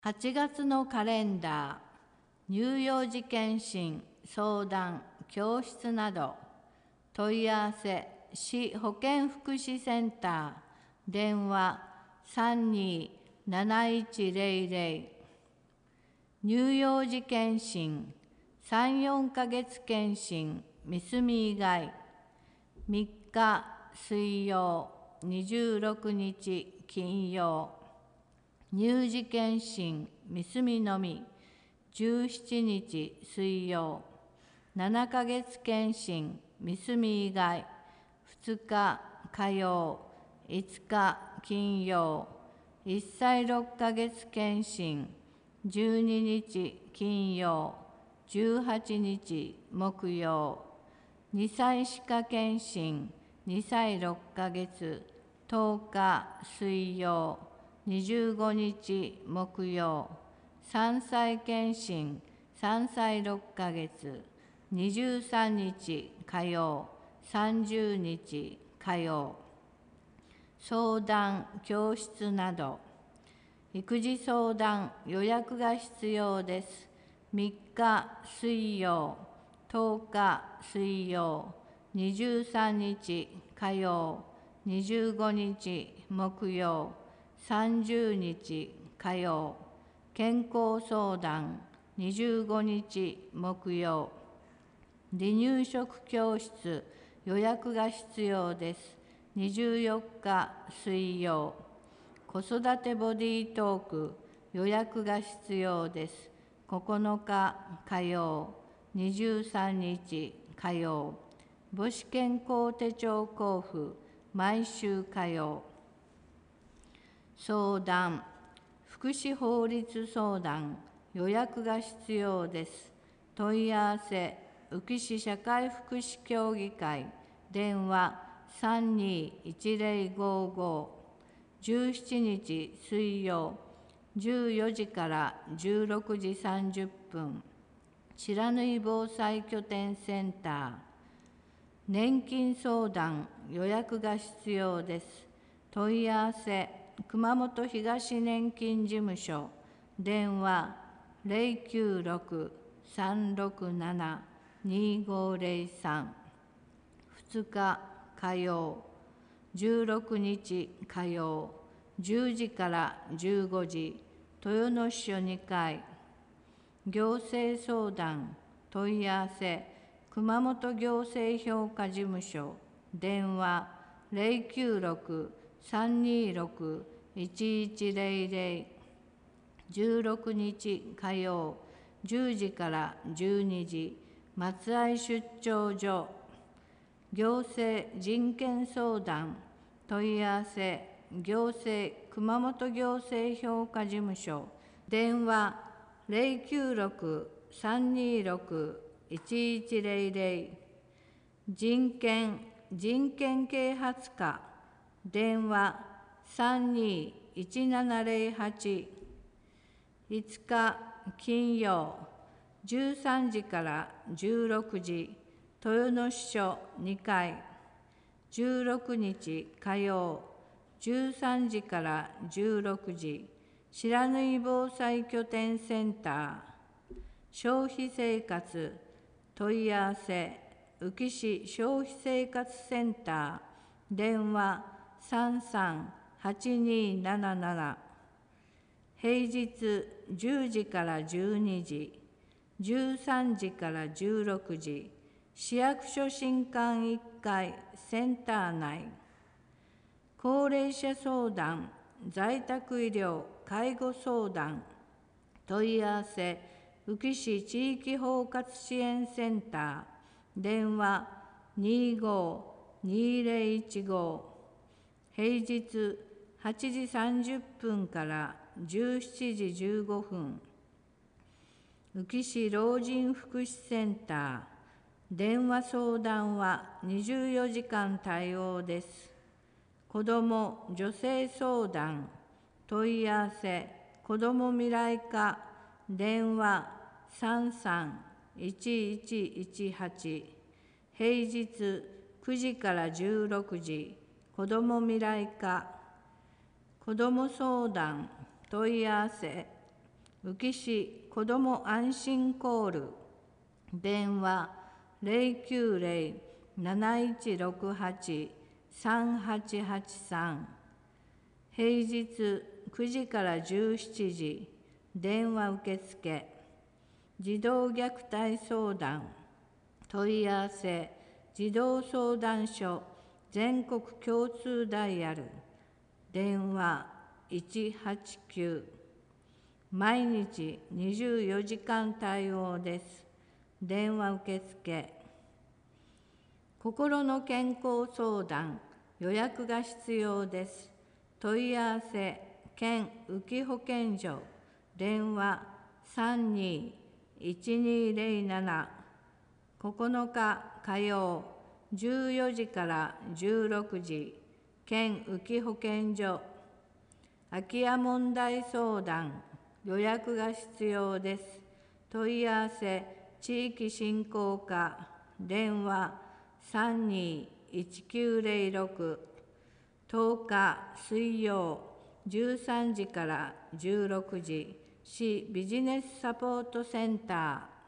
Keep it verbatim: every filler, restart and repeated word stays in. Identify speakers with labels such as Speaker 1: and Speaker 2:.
Speaker 1: はちがつのカレンダー、乳幼児健診、相談、教室など、問い合わせ、市保健福祉センター、電話さんにーなないちぜろぜろ、乳幼児健診、さん、よんかげつ健診、ミスミ以外、みっか水曜、にじゅうろくにち金曜、乳児健診、ミスミのみ、じゅうしちにち水曜、ななかげつ健診、ミスミ以外、ふつか火曜、いつか金曜、いっさいろっかげつ健診、じゅうににち金曜、じゅうはちにち木曜、にさい歯科健診、にさいろっかげつ、とおか水曜、にじゅうごにち木曜、さんさい健診、さんさいろっかげつ、にじゅうさんにち火曜、さんじゅうにち火曜、相談、教室など、育児相談、予約が必要です。みっか水曜、とおか水曜、にじゅうさんにち火曜、にじゅうごにち木曜、さんじゅうにち火曜、健康相談、にじゅうごにち木曜、離乳食教室、予約が必要です。にじゅうよっか水曜、子育てボディートーク、予約が必要です。ここのか火曜、にじゅうさんにち火曜、母子健康手帳交付、毎週火曜。相談、福祉法律相談、予約が必要です。問い合わせ、宇城市社会福祉協議会、電話さんにーいちぜろごーごー、じゅうしちにち水曜、じゅうよじからじゅうろくじさんじゅっぷん、白縫防災拠点センター、年金相談、予約が必要です。問い合わせ、熊本東年金事務所、電話ゼロきゅうろく さんろくなな にごゼロさん、ふつか火曜、じゅうろくにち火曜、じゅうじからじゅうごじ、豊野支所にかい、行政相談、問い合わせ、熊本行政評価事務所、電話ゼロきゅうろく さんにろく いちいちゼロゼロ、じゅうろくにち火曜、じゅうじからじゅうにじ、松合出張所、行政人権相談、問い合わせ、行政熊本行政評価事務所、電話ゼロきゅうろく さんにろく いちいちゼロゼロ、人権人権啓発課、電話さんにーいちななゼロはち、いつか金曜、じゅうさんじからじゅうろくじ、豊野支所にかい、じゅうろくにち火曜、じゅうさんじからじゅうろくじ、白縫防災拠点センター、消費生活、問い合わせ、宇城市消費生活センター、電話さんさんはちにーなななな、平日じゅうじからじゅうにじ、じゅうさんじからじゅうろくじ、市役所新館いっかいセンター内、高齢者相談、在宅医療、介護相談、問い合わせ、宇城市地域包括支援センター、電話にーごーにーぜろいちご、平日はちじさんじゅっぷんからじゅうしちじじゅうごふん、宇城市老人福祉センター、電話相談はにじゅうよじかん対応です。子ども・女性相談、問い合わせ、子ども未来課、電話さんさんいちいちいちはち、平日くじからじゅうろくじ、子ども未来課、子ども相談、問い合わせ、 宇城市子ども安心コール、電話ゼロきゅうゼロ なないちろくはち さんはちはちさん、平日くじからじゅうしちじ、電話受付、児童虐待相談、問い合わせ、児童相談所全国共通ダイヤル、電話いちはちきゅう、毎日にじゅうよじかん対応です。電話受付。心の健康相談、予約が必要です。問い合わせ、県宇城保健所、電話さんにいちにゼロなな、ここのか火曜、じゅうよじからじゅうろくじ、県宇城保健所。空き家問題相談、予約が必要です。問い合わせ、地域振興課、電話さんにいちきゅうゼロろく、とおか水曜じゅうさんじからじゅうろくじ、市ビジネスサポートセンター。